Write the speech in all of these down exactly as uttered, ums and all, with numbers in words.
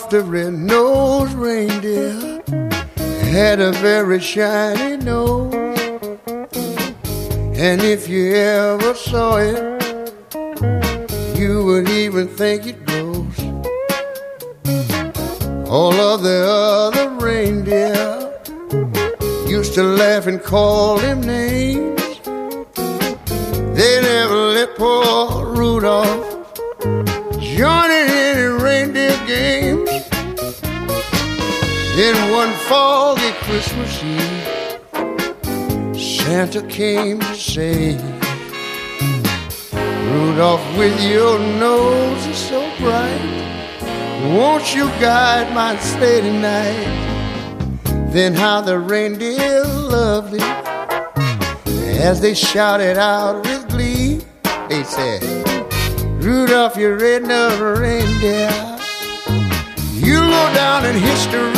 Rudolph the red-nosed reindeer had a very shiny nose, and if you ever saw it, you would even think it glows. All of the other reindeer used to laugh and call him names. They never let poor Rudolph join in any reindeer games. Then one foggy Christmas Eve, Santa came to say, Rudolph, with your nose is so bright, won't you guide my sleigh tonight? Then how the reindeer loved him as they shouted out with glee. They said, Rudolph, you red-nosed reindeer, you'll go down in history.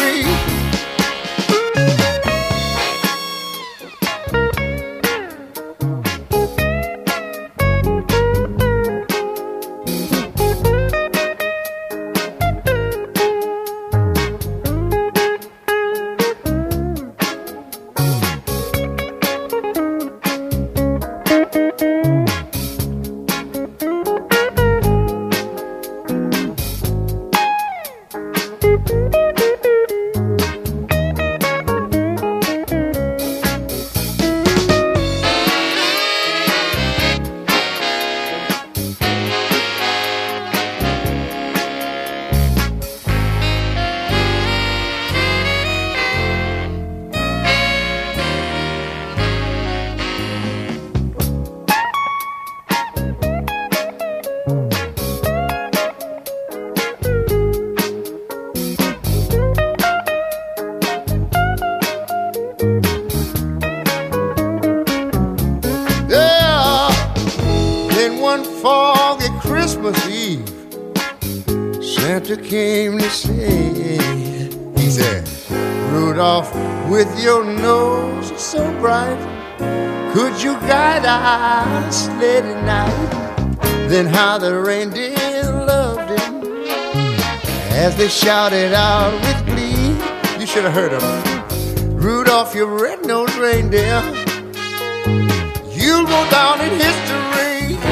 One foggy Christmas Eve, Santa came to say, he said, Rudolph, with your nose so bright, could you guide our sleigh tonight? Then how the reindeer loved him as they shouted out with glee. You should have heard them. Rudolph, your red-nosed reindeer, you'll go down in history.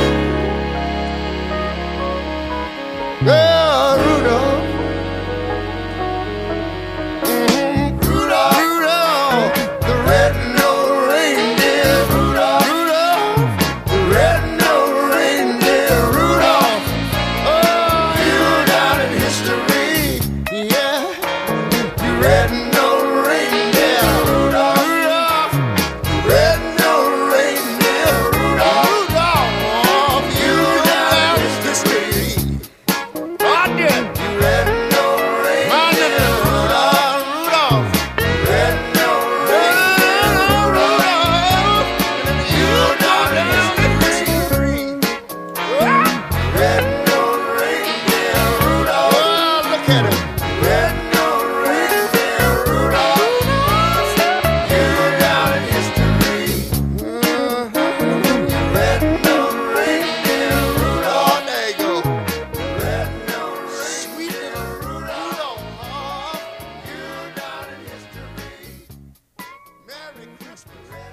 Oh, Rudolph, mm-hmm. Rudolph, Rudolph, the red-nosed reindeer. Rudolph, Rudolph, the red-nosed reindeer. Rudolph, oh, you're down in history, yeah. You red-nosed reindeer. Rudolph, Rudolph, the red-nosed reindeer. Rudolph, Rudolph, you're down in history. Merry Christmas.